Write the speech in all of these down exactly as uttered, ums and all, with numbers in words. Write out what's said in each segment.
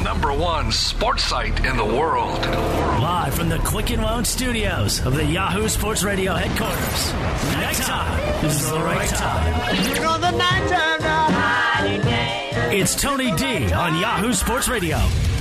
number one sports site in the world. Live from the Quicken Loan Studios of the Yahoo Sports Radio headquarters. Nighttime is the right time. You know the nighttime now. It's Tony D on Yahoo Sports Radio.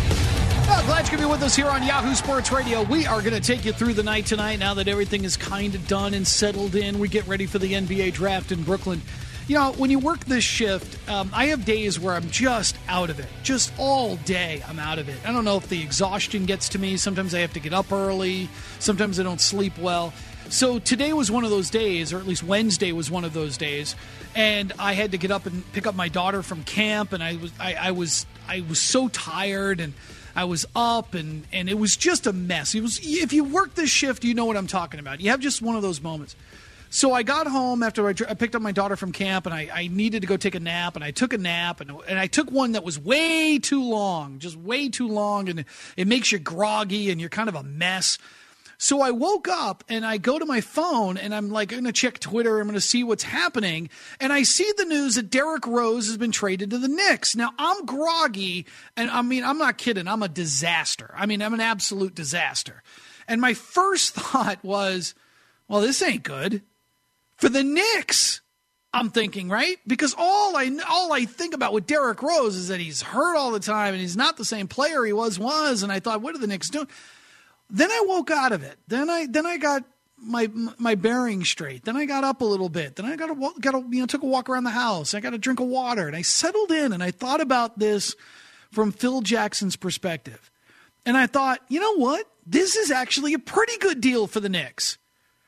Well, glad you could be with us here on Yahoo Sports Radio. We are going to take you through the night tonight. Now that everything is kind of done and settled in, we get ready for the N B A draft in Brooklyn. You know, when you work this shift, um, I have days where I'm just out of it. Just all day, I'm out of it. I don't know if the exhaustion gets to me. Sometimes I have to get up early. Sometimes I don't sleep well. So today was one of those days, or at least Wednesday was one of those days, and I had to get up and pick up my daughter from camp, and I was I, I was I was so tired, and I was up, and, and it was just a mess. It was, if you work this shift, you know what I'm talking about. You have just one of those moments. So I got home after I, I picked up my daughter from camp, and I, I needed to go take a nap, and I took a nap, and, and I took one that was way too long, just way too long, and it makes you groggy, and you're kind of a mess. So I woke up, and I go to my phone, and I'm like, I'm going to check Twitter, I'm going to see what's happening, and I see the news that Derrick Rose has been traded to the Knicks. Now, I'm groggy, and I mean, I'm not kidding, I'm a disaster. I mean, I'm an absolute disaster. And my first thought was, well, this ain't good. For the Knicks, I'm thinking, right? Because all I all I think about with Derrick Rose is that he's hurt all the time and he's not the same player he was was. And I thought, what are the Knicks doing? Then I woke out of it. Then I then I got my my bearings straight. Then I got up a little bit. Then I got a got a, you know took a walk around the house. I got a drink of water, and I settled in. And I thought about this from Phil Jackson's perspective. And I thought, you know what? This is actually a pretty good deal for the Knicks.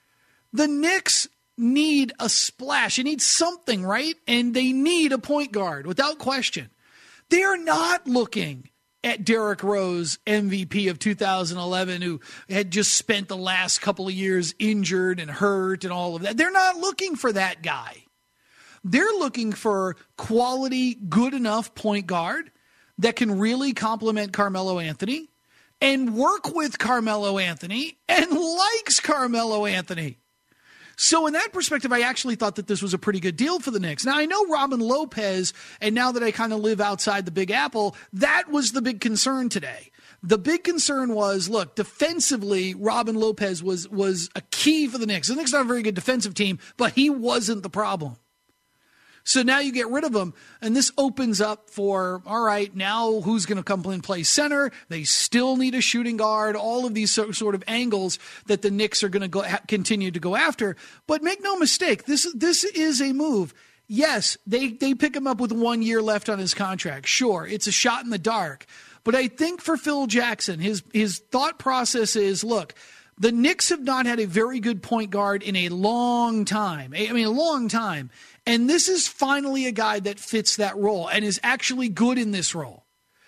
The Knicks need a splash. You need something, right? And they need a point guard, without question. They're not looking at Derrick Rose, M V P of two thousand eleven, who had just spent the last couple of years injured and hurt and all of that. They're not looking for that guy. They're looking for quality, good enough point guard that can really complement Carmelo Anthony and work with Carmelo Anthony and likes Carmelo Anthony. So in that perspective, I actually thought that this was a pretty good deal for the Knicks. Now, I know Robin Lopez, and now that I kind of live outside the Big Apple, that was the big concern today. The big concern was, look, defensively, Robin Lopez was was a key for the Knicks. The Knicks are not a very good defensive team, but he wasn't the problem. So now you get rid of him, and this opens up for, all right, now who's going to come and play center? They still need a shooting guard, all of these sort of angles that the Knicks are going to go continue to go after. But make no mistake, this this is a move. Yes, they, they pick him up with one year left on his contract. Sure, it's a shot in the dark. But I think for Phil Jackson, his his thought process is, look, the Knicks have not had a very good point guard in a long time. I mean, a long time. And this is finally a guy that fits that role and is actually good in this role.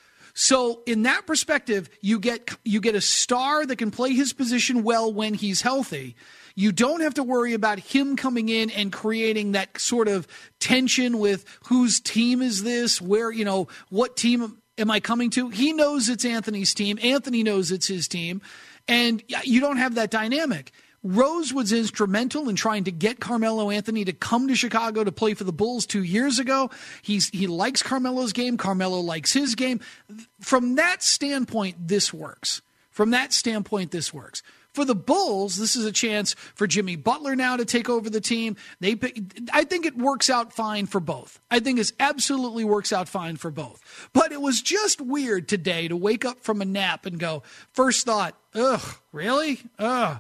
So in that perspective, you get you get a star that can play his position well when he's healthy. You don't have to worry about him coming in and creating that sort of tension with whose team is this, where, you know, what team am I coming to? He knows it's Anthony's team. Anthony knows it's his team. And you don't have that dynamic. Rose was instrumental in trying to get Carmelo Anthony to come to Chicago to play for the Bulls two years ago. He's he likes Carmelo's game. Carmelo likes his game. From that standpoint, this works. From that standpoint, this works. For the Bulls, this is a chance for Jimmy Butler now to take over the team. They, I think it works out fine for both. I think it absolutely works out fine for both. But it was just weird today to wake up from a nap and go, first thought, ugh, really? Ugh.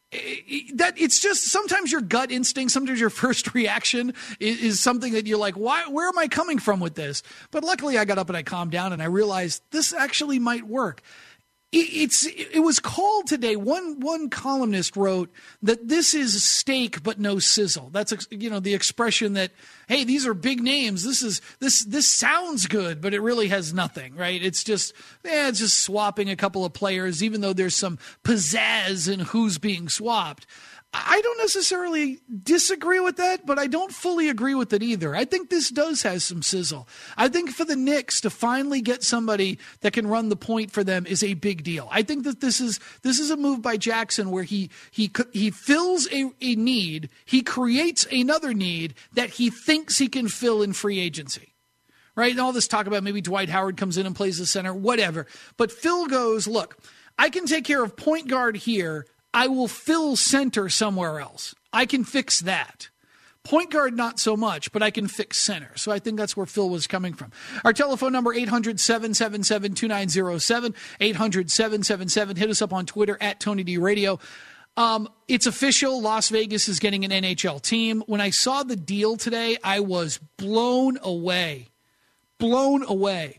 That it's just sometimes your gut instinct, sometimes your first reaction is, is something that you're like, why, where am I coming from with this? But luckily I got up and I calmed down and I realized this actually might work. It's it was called today. One one columnist wrote that this is steak but no sizzle. That's, you know, the expression that, hey, these are big names. This is this this sounds good, but it really has nothing, right? It's just yeah, it's just swapping a couple of players, even though there's some pizzazz in who's being swapped. I don't necessarily disagree with that, but I don't fully agree with it either. I think this does have some sizzle. I think for the Knicks to finally get somebody that can run the point for them is a big deal. I think that this is this is a move by Jackson where he he he fills a, a need, he creates another need that he thinks he can fill in free agency. right? And all this talk about maybe Dwight Howard comes in and plays the center, whatever. But Phil goes, look, I can take care of point guard here. I will fill center somewhere else. I can fix that. Point guard, not so much, but I can fix center. So I think that's where Phil was coming from. Our telephone number, eight hundred, seven seven seven, two nine zero seven, eight hundred, seven seven seven. Hit us up on Twitter at Tony D Radio. Um, it's official. Las Vegas is getting an N H L team. When I saw the deal today, I was blown away. Blown away.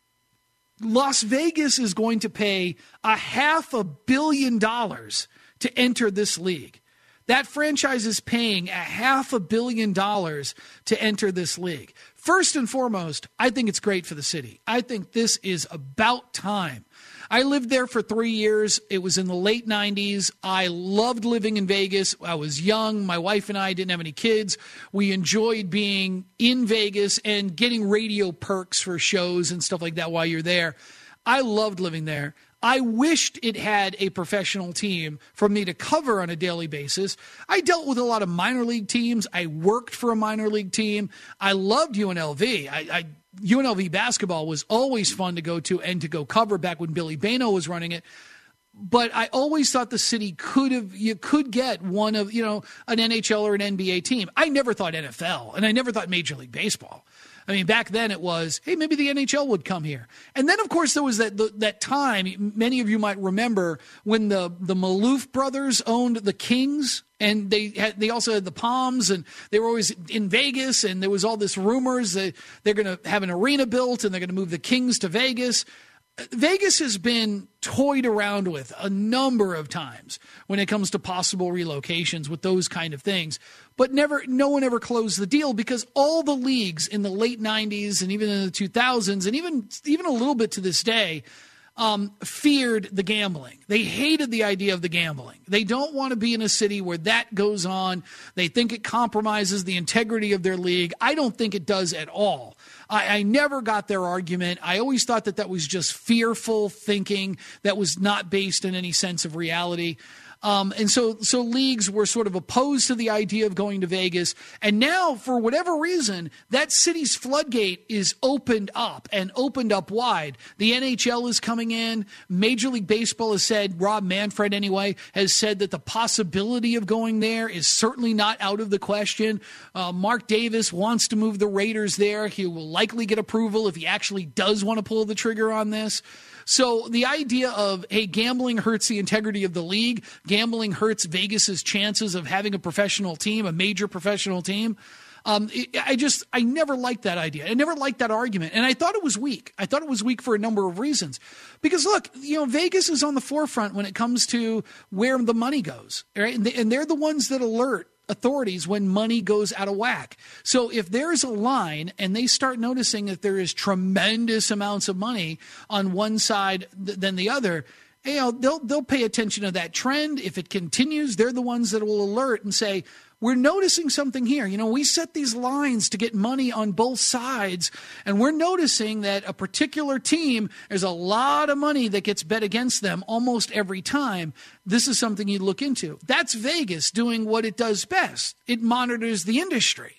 Las Vegas is going to pay a half a billion dollars to enter this league. That franchise is paying a half a billion dollars to enter this league. First and foremost, I think it's great for the city. I think this is about time. I lived there for three years. It was in the late nineties. I loved living in Vegas. I was young. My wife and I didn't have any kids. We enjoyed being in Vegas and getting radio perks for shows and stuff like that while you're there. I loved living there. I wished it had a professional team for me to cover on a daily basis. I dealt with a lot of minor league teams. I worked for a minor league team. I loved U N L V. I, I U N L V basketball was always fun to go to and to go cover back when Billy Bano was running it. But I always thought the city could have, you could get one of, you know, an N H L or an N B A team. I never thought N F L, and I never thought Major League Baseball. I mean, back then it was, hey, maybe the N H L would come here. And then, of course, there was that the, that time, many of you might remember, when the, the Maloof brothers owned the Kings, and they had, they also had the Palms, and they were always in Vegas, and there was all this rumors that they're going to have an arena built, and they're going to move the Kings to Vegas. Vegas has been toyed around with a number of times when it comes to possible relocations with those kind of things, but never, no one ever closed the deal because all the leagues in the late nineties and even in the two thousands and even, even a little bit to this day, um, feared the gambling. They hated the idea of the gambling. They don't want to be in a city where that goes on. They think it compromises the integrity of their league. I don't think it does at all. I, I never got their argument. I always thought that that was just fearful thinking that was not based in any sense of reality. Um, and so, so leagues were sort of opposed to the idea of going to Vegas. And now, for whatever reason, that city's floodgate is opened up and opened up wide. The N H L is coming in. Major League Baseball has said, Rob Manfred anyway, has said that the possibility of going there is certainly not out of the question. Uh, Mark Davis wants to move the Raiders there. He will likely get approval if he actually does want to pull the trigger on this. So the idea of, hey, gambling hurts the integrity of the league, gambling hurts Vegas's chances of having a professional team, a major professional team. Um, it, I just, I never liked that idea. I never liked that argument. And I thought it was weak. I thought it was weak for a number of reasons. Because look, you know, Vegas is on the forefront when it comes to where the money goes, right? And, they, and they're the ones that alert authorities when money goes out of whack. So if there's a line and they start noticing that there is tremendous amounts of money on one side th- than the other, you know, they'll they'll pay attention to that trend. If it continues, they're the ones that will alert and say, we're noticing something here. You know, we set these lines to get money on both sides, and we're noticing that a particular team, there's a lot of money that gets bet against them almost every time. This is something you look into. That's Vegas doing what it does best. It monitors the industry.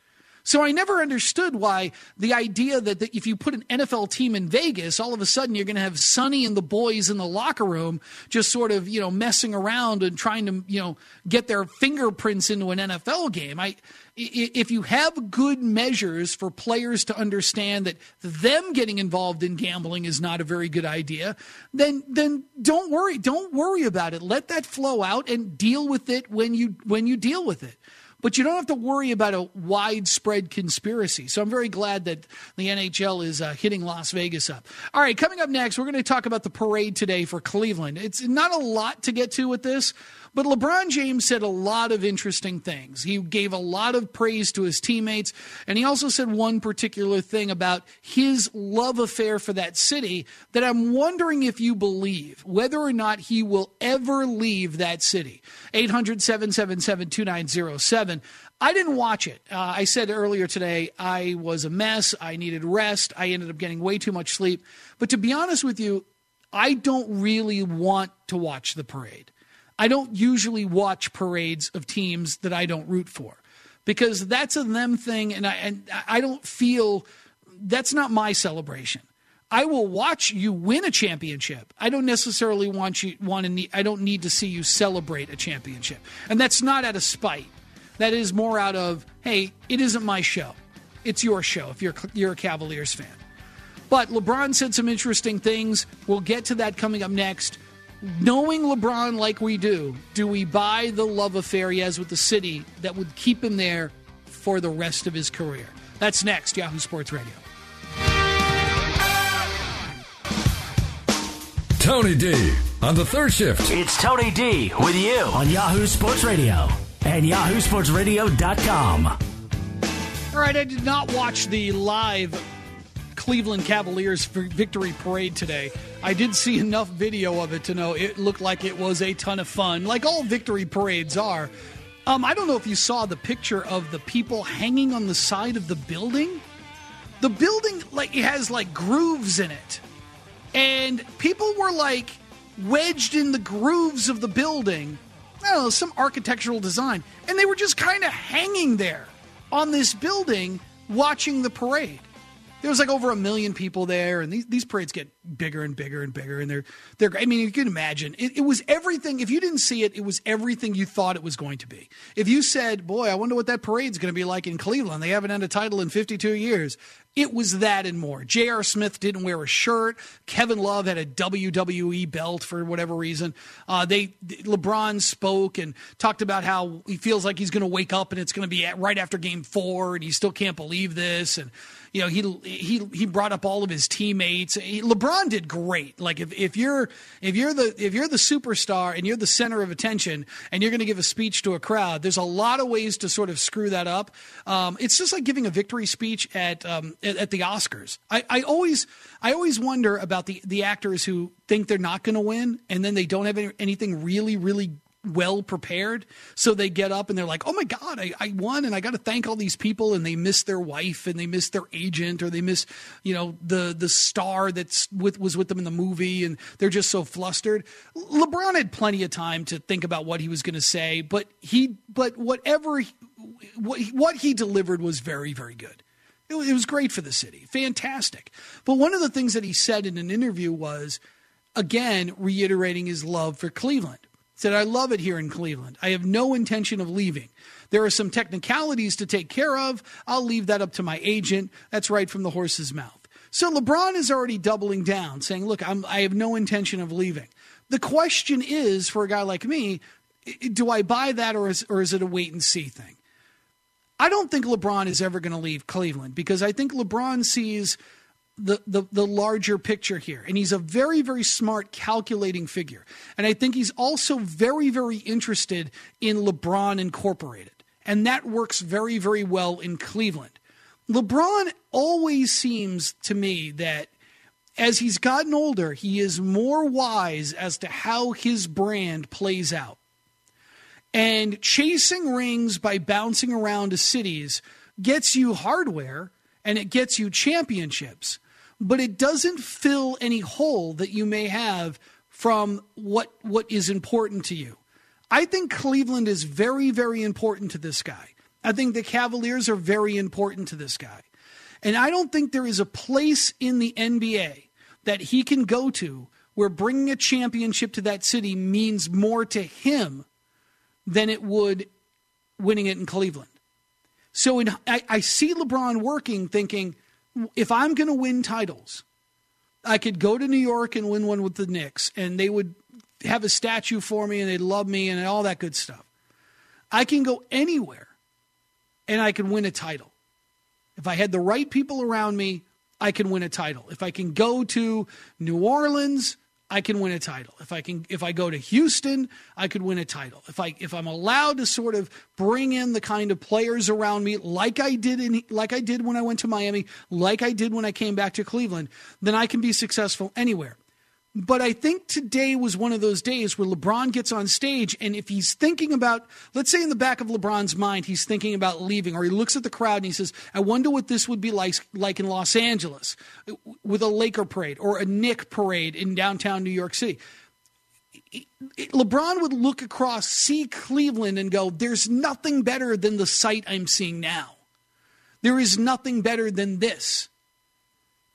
So I never understood why the idea that the, if you put an N F L team in Vegas, all of a sudden you're going to have Sonny and the boys in the locker room just sort of, you know, messing around and trying to, you know, get their fingerprints into an N F L game. I, if you have good measures for players to understand that them getting involved in gambling is not a very good idea, then then don't worry. Don't worry about it. Let that flow out and deal with it when you when you deal with it. But you don't have to worry about a widespread conspiracy. So I'm very glad that the N H L is uh, hitting Las Vegas up. All right, coming up next, we're going to talk about the parade today for Cleveland. It's not a lot to get to with this, but LeBron James said a lot of interesting things. He gave a lot of praise to his teammates, and he also said one particular thing about his love affair for that city that I'm wondering if you believe, whether or not he will ever leave that city. eight hundred, seven seven seven, two nine zero seven. I didn't watch it. Uh, I said earlier today I was a mess. I needed rest. I ended up getting way too much sleep. But to be honest with you, I don't really want to watch the parade. I don't usually watch parades of teams that I don't root for because that's a them thing, and I and I don't feel that's not my celebration. I will watch you win a championship. I don't necessarily want you want to need, I don't need to see you celebrate a championship. And that's not out of spite. That is more out of, hey, it isn't my show. It's your show if you're you're a Cavaliers fan. But LeBron said some interesting things. We'll get to that coming up next. Knowing LeBron like we do, do we buy the love affair he has with the city that would keep him there for the rest of his career? That's next, Yahoo Sports Radio. Tony D on the third shift. It's Tony D with you on Yahoo Sports Radio and yahoo sports radio dot com. All right, I did not watch the live Cleveland Cavaliers victory parade today. I did see enough video of it to know it looked like it was a ton of fun, like all victory parades are. Um, I don't know if you saw the picture of the people hanging on the side of the building. The building, like, it has like grooves in it. And people were like wedged in the grooves of the building. I don't know, some architectural design. And they were just kind of hanging there on this building watching the parade. There was like over a million people there, and these, these parades get bigger and bigger and bigger, and they're they're. I mean, you can imagine it, it was everything. If you didn't see it, it was everything you thought it was going to be. If you said, "Boy, I wonder what that parade's going to be like in Cleveland. They haven't had a title in fifty-two years." It was that and more. J R. Smith didn't wear a shirt. Kevin Love had a W W E belt for whatever reason. Uh, they LeBron spoke and talked about how he feels like he's going to wake up and it's going to be at, right after Game Four, and he still can't believe this. And you know, he he he brought up all of his teammates. He, LeBron did great. Like if, if you're if you're the if you're the superstar and you're the center of attention and you're going to give a speech to a crowd, there's a lot of ways to sort of screw that up. Um, it's just like giving a victory speech at um, at, at the Oscars. I, I always I always wonder about the the actors who think they're not going to win and then they don't have any, anything really really well prepared, so they get up and they're like, oh my God, I, I won and I got to thank all these people, and they miss their wife and they miss their agent, or they miss, you know, the the star that's with was with them in the movie, and they're just so flustered. LeBron had plenty of time to think about what he was going to say, but he but whatever he, what, what he delivered was very, very good. It, it was great for the city. Fantastic. But one of the things that he said in an interview was, again, reiterating his love for Cleveland. Said, I love it here in Cleveland. I have no intention of leaving. There are some technicalities to take care of. I'll leave that up to my agent. That's right from the horse's mouth. So LeBron is already doubling down, saying, look, I'm, I have no intention of leaving. The question is, for a guy like me, do I buy that, or is, or is it a wait and see thing? I don't think LeBron is ever going to leave Cleveland, because I think LeBron sees The, the the larger picture here. And he's a very, very smart, calculating figure. And I think he's also very, very interested in LeBron Incorporated. And that works very, very well in Cleveland. LeBron always seems to me that as he's gotten older, he is more wise as to how his brand plays out. And chasing rings by bouncing around to cities gets you hardware and it gets you championships. But it doesn't fill any hole that you may have from what what is important to you. I think Cleveland is very, very important to this guy. I think the Cavaliers are very important to this guy. And I don't think there is a place in the N B A that he can go to where bringing a championship to that city means more to him than it would winning it in Cleveland. So in, I, I see LeBron working, thinking, if I'm going to win titles, I could go to New York and win one with the Knicks, and they would have a statue for me, and they'd love me, and all that good stuff. I can go anywhere, and I can win a title. If I had the right people around me, I can win a title. If I can go to New Orleans, I can win a title. If I can, if I go to Houston, I could win a title. If I, if I'm allowed to sort of bring in the kind of players around me, like I did in, like I did when I went to Miami, like I did when I came back to Cleveland, then I can be successful anywhere. But I think today was one of those days where LeBron gets on stage, and if he's thinking about, let's say in the back of LeBron's mind, he's thinking about leaving, or he looks at the crowd and he says, I wonder what this would be like, like in Los Angeles with a Laker parade or a Knick parade in downtown New York City. LeBron would look across, see Cleveland, and go, there's nothing better than the sight I'm seeing now. There is nothing better than this.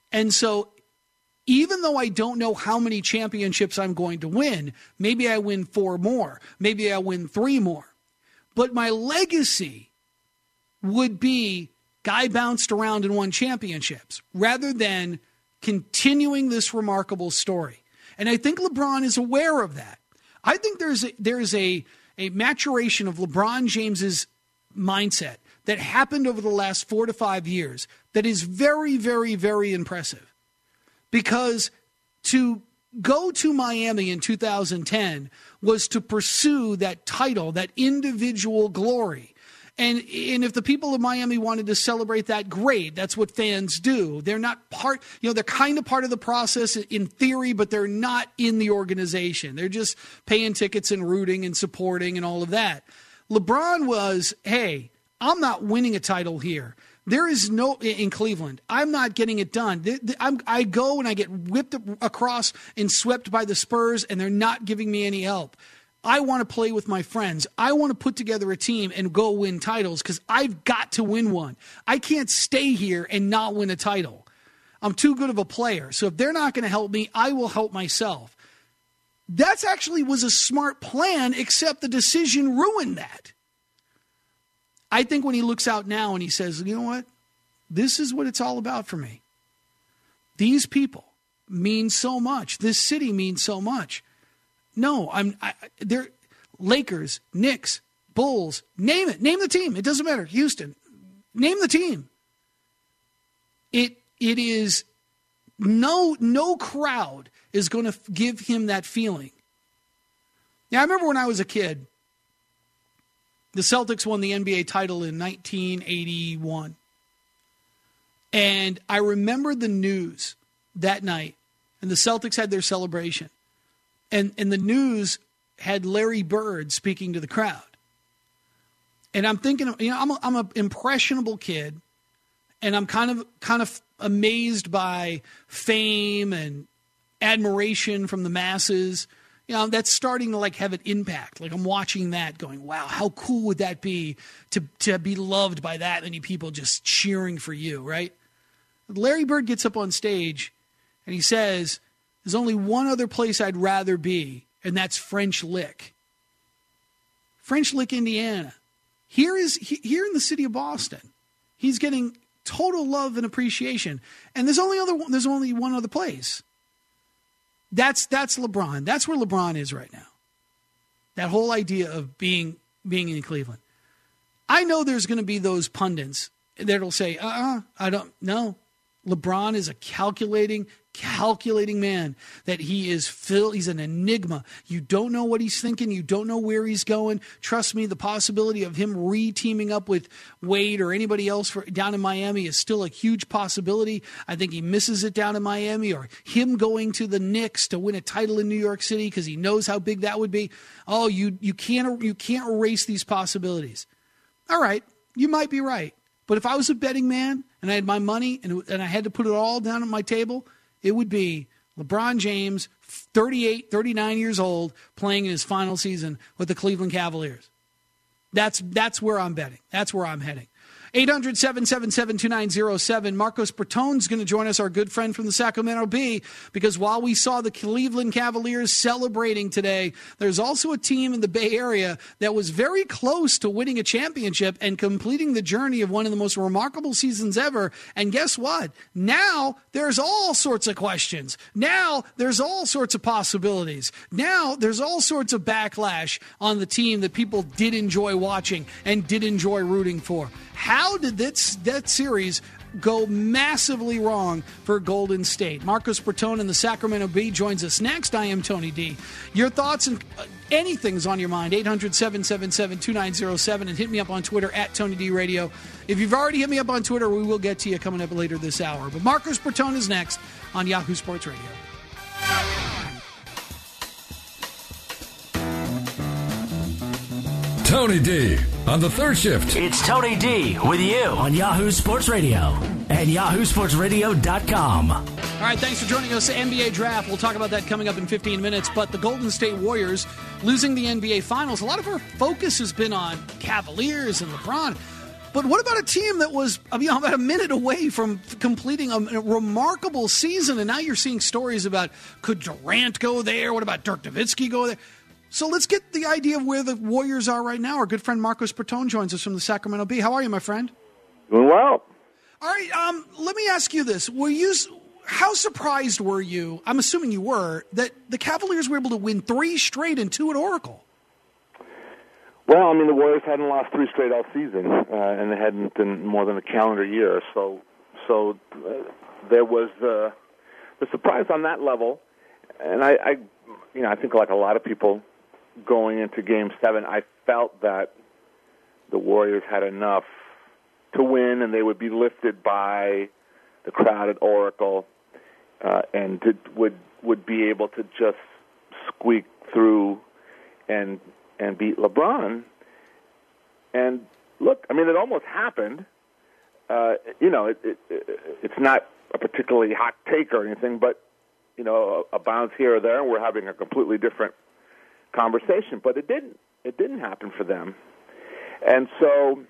And so even though I don't know how many championships I'm going to win, maybe I win four more, maybe I win three more. But my legacy would be guy bounced around and won championships rather than continuing this remarkable story. And I think LeBron is aware of that. I think there's a, there's a, a maturation of LeBron James's mindset that happened over the last four to five years that is very, very, very impressive. Because to go to Miami in two thousand ten was to pursue that title, that individual glory. And, and if the people of Miami wanted to celebrate that, great. That's what fans do. They're not part, you know, they're kind of part of the process in theory, but they're not in the organization. They're just paying tickets and rooting and supporting and all of that. LeBron was, hey, I'm not winning a title here. There is no, in Cleveland, I'm not getting it done. I'm, I go and I get whipped across and swept by the Spurs, and they're not giving me any help. I want to play with my friends. I want to put together a team and go win titles because I've got to win one. I can't stay here and not win a title. I'm too good of a player. So if they're not going to help me, I will help myself. That actually was a smart plan, except the decision ruined that. I think when he looks out now and he says, you know what? This is what it's all about for me. These people mean so much. This city means so much. No, I'm. I, they're Lakers, Knicks, Bulls. Name it. Name the team. It doesn't matter. Houston. Name the team. It it is no no crowd is going to give him that feeling. Now I remember when I was a kid, the Celtics won the N B A title in nineteen eighty-one, and I remember the news that night, and the Celtics had their celebration. And and the news had Larry Bird speaking to the crowd. And I'm thinking, you know, I'm a, I'm an impressionable kid, and I'm kind of kind of amazed by fame and admiration from the masses. You know, that's starting to like have an impact. Like I'm watching that going, wow, how cool would that be to, to be loved by that many people just cheering for you, right? Larry Bird gets up on stage and he says, there's only one other place I'd rather be, and that's French Lick. French Lick, Indiana. Here is here in the city of Boston. He's getting total love and appreciation. And there's only other there's only one other place. That's that's LeBron. That's where LeBron is right now. That whole idea of being being in Cleveland. I know there's going to be those pundits that'll say, uh-uh, I don't know. LeBron is a calculating, calculating man, that he is Phil. He's an enigma. You don't know what he's thinking. You don't know where he's going. Trust me, the possibility of him re-teaming up with Wade or anybody else for, down in Miami is still a huge possibility. I think he misses it down in Miami, or him going to the Knicks to win a title in New York City because he knows how big that would be. Oh, you you can't you can't erase these possibilities. All right, you might be right. But if I was a betting man and I had my money and, and I had to put it all down on my table, it would be LeBron James, thirty-eight, thirty-nine years old, playing in his final season with the Cleveland Cavaliers. That's that's where I'm betting. That's where I'm heading. eight hundred, seven seven seven, two nine zero seven. Marcos Bertone's going to join us, our good friend from the Sacramento Bee, because while we saw the Cleveland Cavaliers celebrating today, there's also a team in the Bay Area that was very close to winning a championship and completing the journey of one of the most remarkable seasons ever. And guess what? Now there's all sorts of questions. Now there's all sorts of possibilities. Now there's all sorts of backlash on the team that people did enjoy watching and did enjoy rooting for. How did that, that series go massively wrong for Golden State? Marcos Bertone in the Sacramento Bee joins us next. I am Tony D. Your thoughts and uh, anything's on your mind, eight hundred, seven seven seven, two nine zero seven, and hit me up on Twitter at Tony D Radio. If you've already hit me up on Twitter, we will get to you coming up later this hour. But Marcos Bertone is next on Yahoo Sports Radio. Tony D on the third shift. It's Tony D with you on Yahoo Sports Radio and yahoo sports radio dot com. All right, thanks for joining us. N B A Draft. We'll talk about that coming up in fifteen minutes. But the Golden State Warriors losing the N B A Finals. A lot of our focus has been on Cavaliers and LeBron. But what about a team that was I mean, about a minute away from completing a, a remarkable season, and now you're seeing stories about could Durant go there? What about Dirk Nowitzki go there? So let's get the idea of where the Warriors are right now. Our good friend Marcos Bertone joins us from the Sacramento Bee. How are you, my friend? Doing well. All right, um, let me ask you this. Were you, how surprised were you, I'm assuming you were, that the Cavaliers were able to win three straight and two at Oracle? Well, I mean, the Warriors hadn't lost three straight all season, uh, and they hadn't in more than a calendar year. So so uh, there was the, the surprise on that level. And I, I, you know, I think like a lot of people going into Game seven, I felt that the Warriors had enough to win, and they would be lifted by the crowd at Oracle, uh, and to, would would be able to just squeak through and and beat LeBron. And look, I mean, it almost happened. Uh, you know, it, it, it, it's not a particularly hot take or anything, but you know, a, a bounce here or there, and we're having a completely different conversation. But it didn't. It didn't happen for them. And so,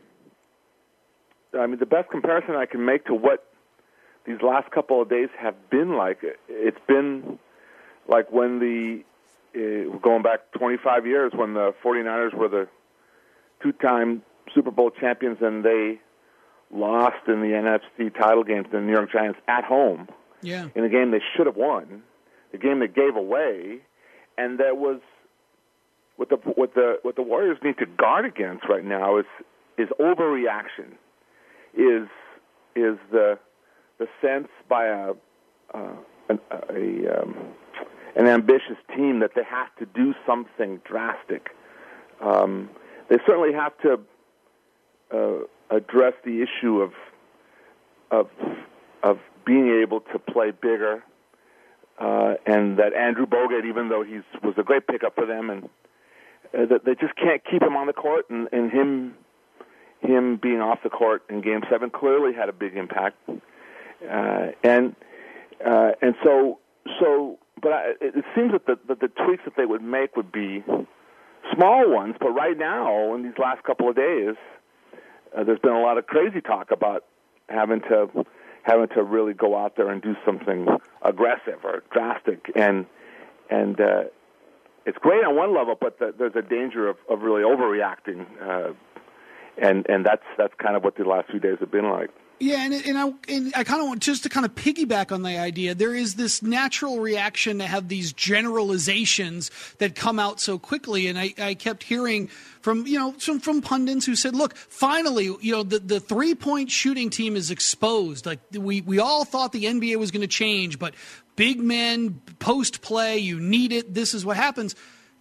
I mean, the best comparison I can make to what these last couple of days have been like, it's been like when the, uh, going back twenty-five years, when the 49ers were the two-time Super Bowl champions and they lost in the N F C title game to the New York Giants at home, yeah, in a game they should have won, the game they gave away, and there was, what the what the what the Warriors need to guard against right now is is overreaction, is is the the sense by a uh, an, a um, an ambitious team that they have to do something drastic. Um, they certainly have to uh, address the issue of of of being able to play bigger, uh, and that Andrew Bogut, even though he was a great pickup for them, and uh, that they just can't keep him on the court, and, and him him being off the court in Game Seven clearly had a big impact, uh, and uh, and so so. But I, it seems that the, that the tweaks that they would make would be small ones. But right now, in these last couple of days, uh, there's been a lot of crazy talk about having to having to really go out there and do something aggressive or drastic, and and uh, it's great on one level, but the, there's a danger of, of really overreacting, uh, and and that's that's kind of what the last few days have been like. Yeah, and, and I and I kind of want just to kind of piggyback on the idea. There is this natural reaction to have these generalizations that come out so quickly, and I, I kept hearing from you know from, from pundits who said, "Look, finally, you know the, the three point shooting team is exposed. Like we we all thought the N B A was going to change, but big men post play, you need it. This is what happens."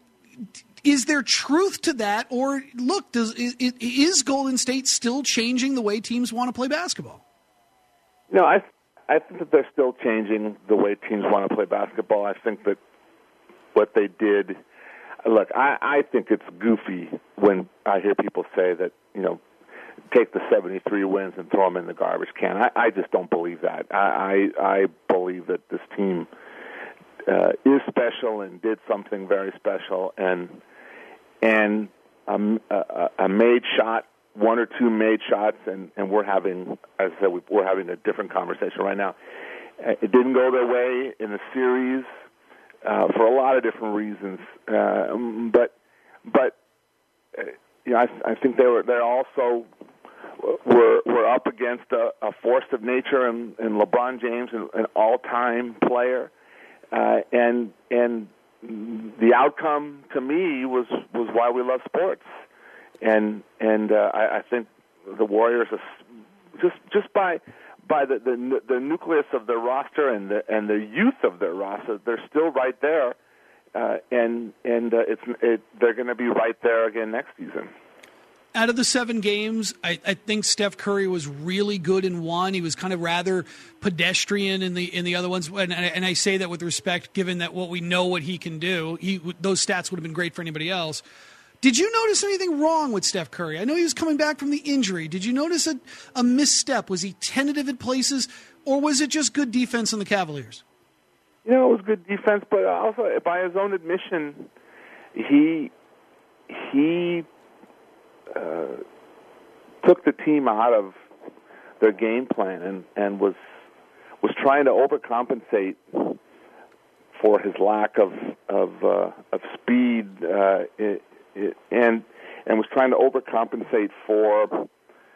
Is there truth to that, or look, does is, is Golden State still changing the way teams want to play basketball? No, I I think that they're still changing the way teams want to play basketball. I think that what they did, look, I, I think it's goofy when I hear people say that, you know, take the seventy-three wins and throw them in the garbage can. I, I just don't believe that. I, I, I believe that this team uh, is special and did something very special, and and um, a, a made shot, one or two made shots, and, and we're having, as I said, we're having a different conversation right now. It didn't go their way in the series uh, for a lot of different reasons, uh, but but uh, you know, I, I think they were they also were were up against a, a force of nature and, and LeBron James, an, an all-time player, uh, and and. The outcome, to me, was, was why we love sports, and and uh, I, I think the Warriors, are just just by by the, the the nucleus of their roster and the and the youth of their roster, they're still right there, uh, and and uh, it's it, they're going to be right there again next season. Out of the seven games, I, I think Steph Curry was really good in one. He was kind of rather pedestrian in the in the other ones, and, and I say that with respect, given that what we know what he can do. He, those stats would have been great for anybody else. Did you notice anything wrong with Steph Curry? I know he was coming back from the injury. Did you notice a, a misstep? Was he tentative at places, or was it just good defense on the Cavaliers? You know, it was good defense, but also by his own admission, he he. Uh, took the team out of their game plan and, and was was trying to overcompensate for his lack of of, uh, of speed uh, it, it, and and was trying to overcompensate for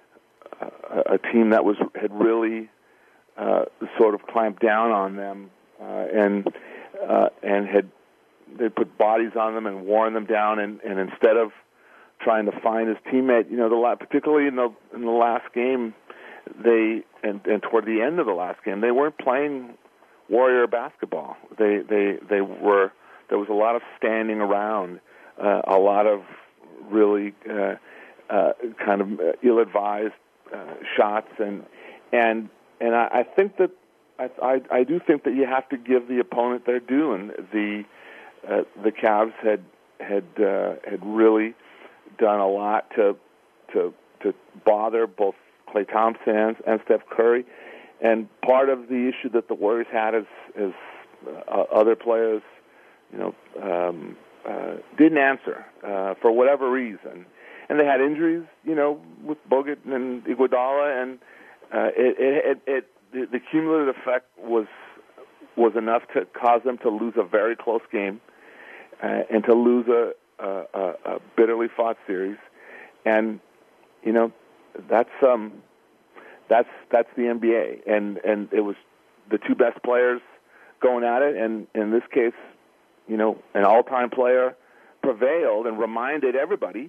a, a team that was had really uh, sort of clamped down on them uh, and uh, and had they put bodies on them and worn them down, and, and instead of trying to find his teammate, you know, the particularly in the in the last game, they and, and toward the end of the last game, they weren't playing Warrior basketball. They they they were there was a lot of standing around, uh, a lot of really uh, uh, kind of ill-advised uh, shots, and and and I, I think that I, I I do think that you have to give the opponent their due, and the uh, the Cavs had had uh, had really done a lot to to to bother both Klay Thompson and, and Steph Curry, and part of the issue that the Warriors had is is uh, other players, you know, um, uh, didn't answer uh, for whatever reason, and they had injuries, you know, with Bogut and Iguodala, and uh, it, it, it, it the, the cumulative effect was was enough to cause them to lose a very close game uh, and to lose a A, a, a bitterly fought series, and you know that's um that's that's the N B A, and and it was the two best players going at it, and in this case, you know, an all-time player prevailed and reminded everybody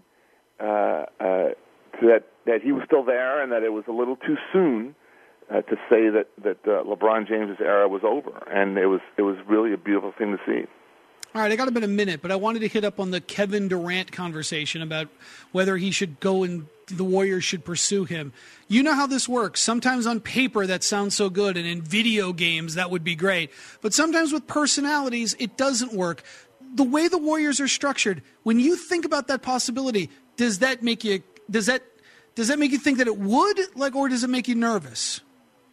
uh, uh, that that he was still there, and that it was a little too soon uh, to say that that uh, LeBron James's era was over, and it was it was really a beautiful thing to see. All right, I got about a minute, but I wanted to hit up on the Kevin Durant conversation about whether he should go and the Warriors should pursue him. You know how this works. Sometimes on paper that sounds so good, and in video games that would be great. But sometimes with personalities, it doesn't work. The way the Warriors are structured, when you think about that possibility, does that make you does that does that make you think that it would, like, or does it make you nervous?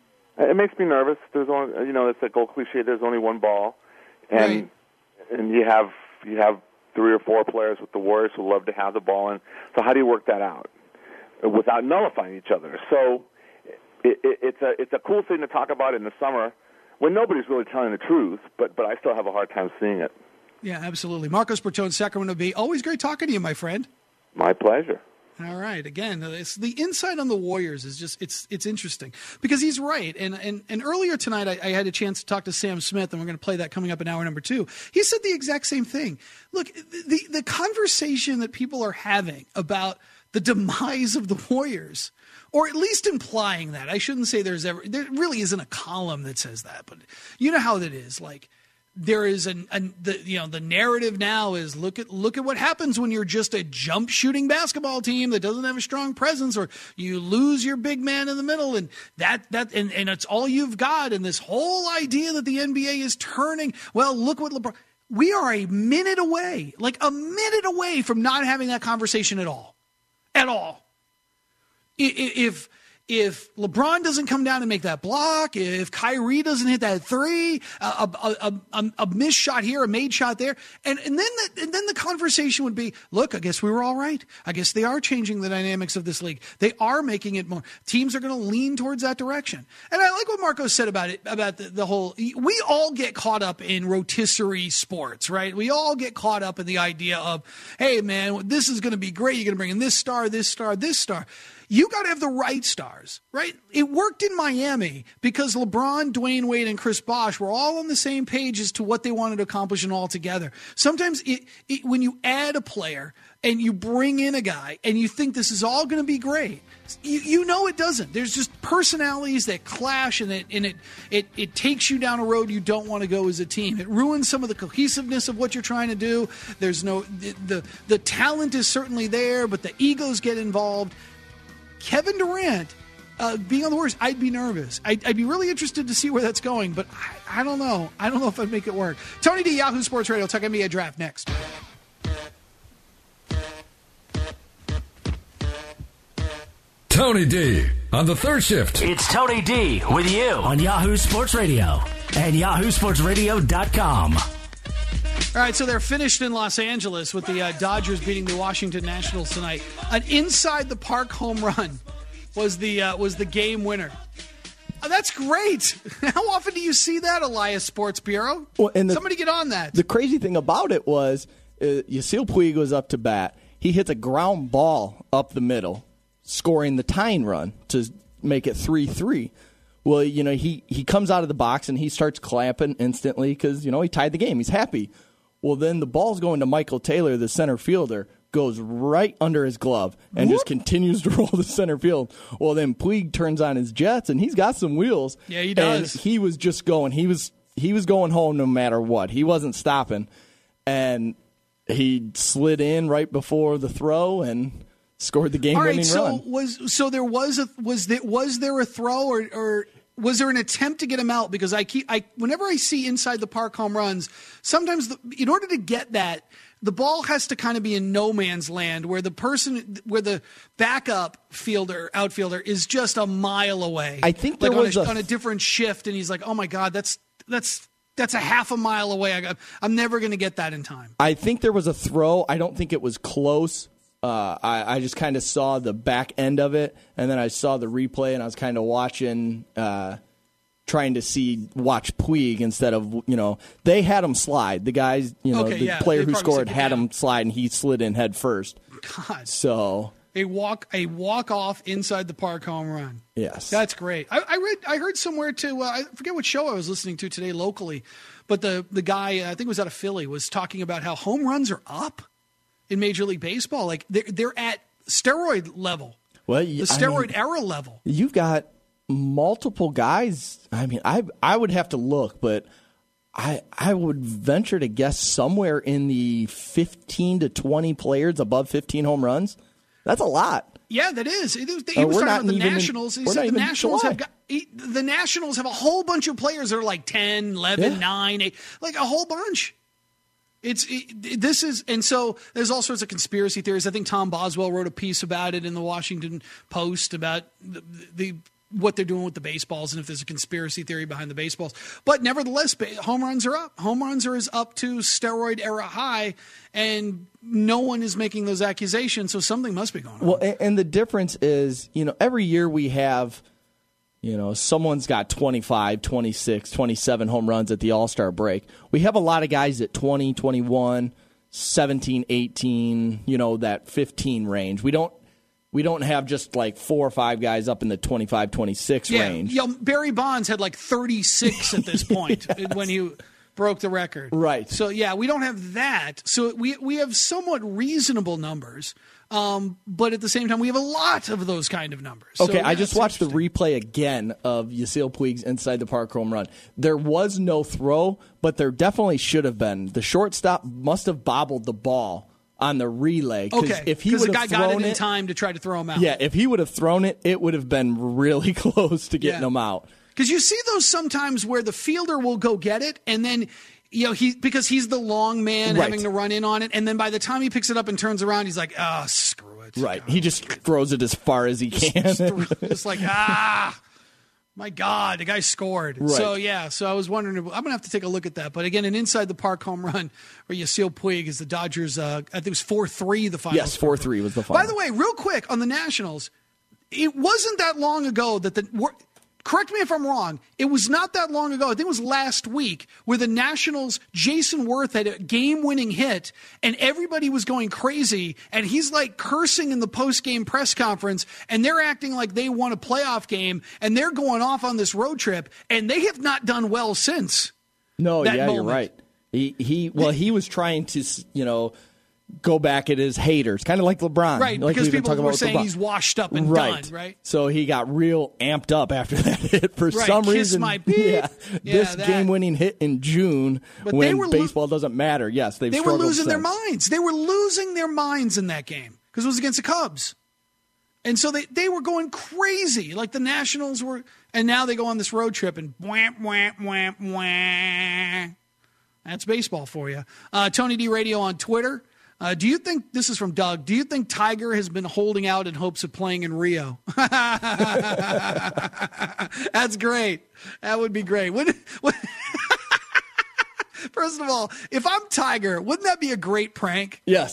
It makes me nervous. There's only, you know, it's that old cliche. There's only one ball, and. Right. And you have you have three or four players with the Warriors who love to have the ball, and so how do you work that out without nullifying each other? So it, it, it's a it's a cool thing to talk about in the summer when nobody's really telling the truth, but but I still have a hard time seeing it. Yeah, absolutely. Marcos Bertone, Sacramento Bee. Always great talking to you, my friend. My pleasure. All right. Again, it's the insight on the Warriors is just it's it's interesting because he's right. And and, and earlier tonight, I, I had a chance to talk to Sam Smith, and we're going to play that coming up in hour number two. He said the exact same thing. Look, the the conversation that people are having about the demise of the Warriors, or at least implying that. I shouldn't say there's ever there really isn't a column that says that, but you know how that is. Like, there is an, an the you know the narrative now is look at look at what happens when you're just a jump shooting basketball team that doesn't have a strong presence, or you lose your big man in the middle, and that that and, and it's all you've got. And this whole idea that the N B A is turning. Well, look what LeBron. We are a minute away, like a minute away from not having that conversation at all, at all. If If LeBron doesn't come down and make that block, if Kyrie doesn't hit that three, a, a, a, a missed shot here, a made shot there, and, and then the, and then the conversation would be, look, I guess we were all right. I guess they are changing the dynamics of this league. They are making it more. Teams are going to lean towards that direction. And I like what Marco said about it, about the, the whole, we all get caught up in rotisserie sports, right? We all get caught up in the idea of, hey, man, this is going to be great. You're going to bring in this star, this star, this star. You got to have the right stars, right? It worked in Miami because LeBron, Dwayne Wade, and Chris Bosh were all on the same page as to what they wanted to accomplish and all together. Sometimes it, it, when you add a player and you bring in a guy and you think this is all going to be great, you, you know it doesn't. There's just personalities that clash, and it and it, it it takes you down a road you don't want to go as a team. It ruins some of the cohesiveness of what you're trying to do. There's no the the, the talent is certainly there, but the egos get involved. Kevin Durant uh, being on the Warriors, I'd be nervous. I'd, I'd be really interested to see where that's going, but I, I don't know. I don't know if I'd make it work. Tony D, Yahoo Sports Radio, talk N B A Draft next. Tony D on the third shift. It's Tony D with you on Yahoo Sports Radio and yahoo sports radio dot com. All right, so they're finished in Los Angeles with the uh, Dodgers beating the Washington Nationals tonight. An inside-the-park home run was the uh, was the game winner. Oh, that's great. How often do you see that, Elias Sports Bureau? Well, and the, Somebody get on that. The crazy thing about it was uh, Yasiel Puig was up to bat. He hits a ground ball up the middle, scoring the tying run to make it three three. Well, you know, he, he comes out of the box and he starts clapping instantly because, you know, he tied the game. He's happy. Well, then the ball's going to Michael Taylor, the center fielder, goes right under his glove and Whoop. just continues to roll the center field. Well, then Puig turns on his jets, and he's got some wheels. Yeah, he does. And he was just going. He was he was going home no matter what. He wasn't stopping. And he slid in right before the throw and scored the game-winning run. All right, run. so was so there was a was there was there a throw or or was there an attempt to get him out? Because I keep I whenever I see inside the park home runs, sometimes the, in order to get that, the ball has to kind of be in no man's land where the person, where the backup fielder, outfielder is just a mile away. I think there like was on a, a, on a different shift, and he's like, "Oh my God, that's that's that's a half a mile away. I got, I'm never going to get that in time." I think there was a throw. I don't think it was close. Uh, I, I just kind of saw the back end of it, and then I saw the replay, and I was kind of watching. Uh, trying to see, watch Puig instead of, you know, they had him slide. The guys, you know, okay, the yeah, player who scored had down. him slide, and he slid in head first. God. So. A walk, a walk off inside the park home run. Yes. That's great. I, I read, I heard somewhere too, uh, I forget what show I was listening to today locally, but the, the guy, uh, I think it was out of Philly, was talking about how home runs are up in Major League Baseball. Like they're, they're at steroid level. Well, the steroid I mean, era level. You've got multiple guys. I mean, I I would have to look, but I I would venture to guess somewhere in the fifteen to twenty players above fifteen home runs. That's a lot. Yeah, that is. He was, he uh, was talking about the even, Nationals. He said the even Nationals July. have got he, the Nationals have a whole bunch of players that are like ten, eleven, yeah. nine, eight, like a whole bunch. It's it, this is and so there's all sorts of conspiracy theories. I think Tom Boswell wrote a piece about it in the Washington Post about the, the what they're doing with the baseballs and if there's a conspiracy theory behind the baseballs. But nevertheless, home runs are up. Home runs are is up to steroid era high, and no one is making those accusations, so something must be going on. Well, and, and the difference is, you know, every year we have, you know, someone's got twenty-five, twenty-six, twenty-seven home runs at the All-Star break. We have a lot of guys at twenty, twenty-one, seventeen, eighteen, you know, that fifteen range. We don't We don't have just like four or five guys up in the twenty-five, twenty-six yeah, range. Yeah, Barry Bonds had like thirty-six at this point yes. when he broke the record. Right. So, yeah, we don't have that. So we we have somewhat reasonable numbers, um, but at the same time, we have a lot of those kind of numbers. Okay, so, yeah, I just watched the replay again of Yasiel Puig's inside the park home run. There was no throw, but there definitely should have been. The shortstop must have bobbled the ball on the relay. Okay, if he because the would guy have got it thrown in it, time to try to throw him out. Yeah, if he would have thrown it, it would have been really close to getting yeah. him out. Because you see those sometimes where the fielder will go get it, and then, you know, he because he's the long man right. having to run in on it, and then by the time he picks it up and turns around, he's like, ah, oh, screw it. Right, God. he just throws it as far as he just, can. Just, just like, ah. My God, the guy scored. Right. So, yeah, so I was wondering, I'm going to have to take a look at that. But, again, an inside-the-park home run where Yasiel Puig is the Dodgers, uh, I think it was four three the final. Yes, four three was the final. By the way, real quick, on the Nationals, it wasn't that long ago that the – correct me if I'm wrong. It was not that long ago. I think it was last week where the Nationals, Jason Worth had a game-winning hit, and everybody was going crazy, and he's like cursing in the post-game press conference, and they're acting like they won a playoff game, and they're going off on this road trip, and they have not done well since. No, that yeah, moment. you're right. He he. Well, he was trying to, you know, go back at his haters, kind of like LeBron. Right, like because people were about saying LeBron. he's washed up and right. done, right? So he got real amped up after that hit for right. some Kiss reason. My beep. Yeah, yeah, this that. game-winning hit in June but when they were baseball lo- doesn't matter. Yes, they've they were struggled losing since. their minds. They were losing their minds in that game because it was against the Cubs. And so they, they were going crazy, like the Nationals were. And now they go on this road trip and wham, wham, wham, wham. That's baseball for you. Uh, Tony D Radio on Twitter. Uh, do you think, this is from Doug, do you think Tiger has been holding out in hopes of playing in Rio? That's great. That would be great. Would, would First of all, if I'm Tiger, wouldn't that be a great prank? Yes.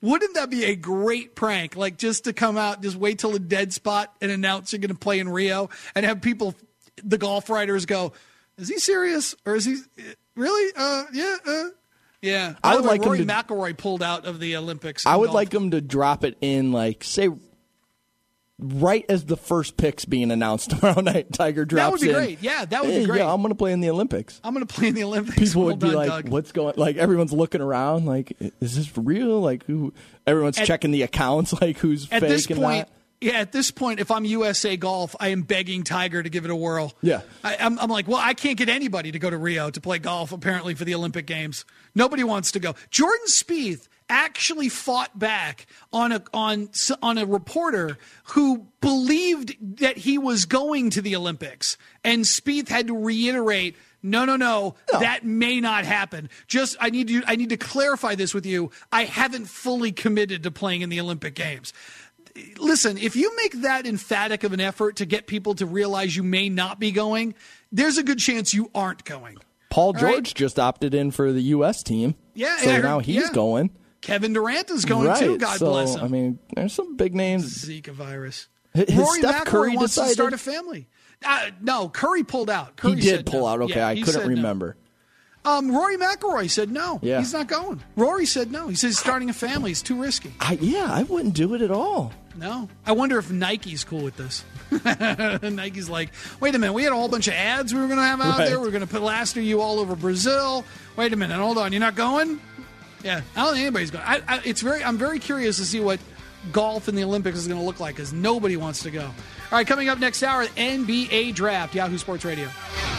Wouldn't that be a great prank? Like just to come out, just wait till a dead spot and announce you're going to play in Rio and have people, the golf writers go, is he serious? Or is he really? Uh, yeah. Uh, yeah. I would like Rory him to, McIlroy pulled out of the Olympics. I would golf. like him to drop it in, like, say, right as the first pick's being announced tomorrow night. Tiger drops in. That would be great. Yeah, that would hey, be great. Yeah, I'm going to play in the Olympics. I'm going to play in the Olympics. People well would be done, like, Doug. what's going, like, everyone's looking around, like, is this real? Like, who, everyone's at, checking the accounts, like, who's at fake this and point, not. Yeah, at this point, if I'm U S A Golf, I am begging Tiger to give it a whirl. Yeah. I, I'm, I'm like, well, I can't get anybody to go to Rio to play golf, apparently, for the Olympic Games. Nobody wants to go. Jordan Spieth actually fought back on a on on a reporter who believed that he was going to the Olympics, and Spieth had to reiterate, no, no, no, no, that may not happen. Just I need you I need to clarify this with you. I haven't fully committed to playing in the Olympic Games. Listen, if you make that emphatic of an effort to get people to realize you may not be going, there's a good chance you aren't going. Paul All George right? just opted in for the U S team. Yeah, so I heard- now he's yeah. going. Kevin Durant is going right. too. God so, bless him. I mean, there's some big names. Zika virus. Has Rory Steph McIlroy Curry wants decided? to start a family. Uh, no, Curry pulled out. Curry he did said pull no. out. Okay, Yeah, I he couldn't said no. remember. Um, Rory McIlroy said no. Yeah. He's not going. Rory said no. He says he's starting a family. It's too risky. I, yeah, I wouldn't do it at all. No. I wonder if Nike's cool with this. Nike's like, wait a minute, we had a whole bunch of ads we were going to have out Right. there. We are going to plaster you all over Brazil. Wait a minute, hold on, you're not going? Yeah, I don't think anybody's going. I, I, it's very, I'm very curious to see what golf in the Olympics is going to look like because nobody wants to go. All right, coming up next hour, N B A Draft, Yahoo Sports Radio.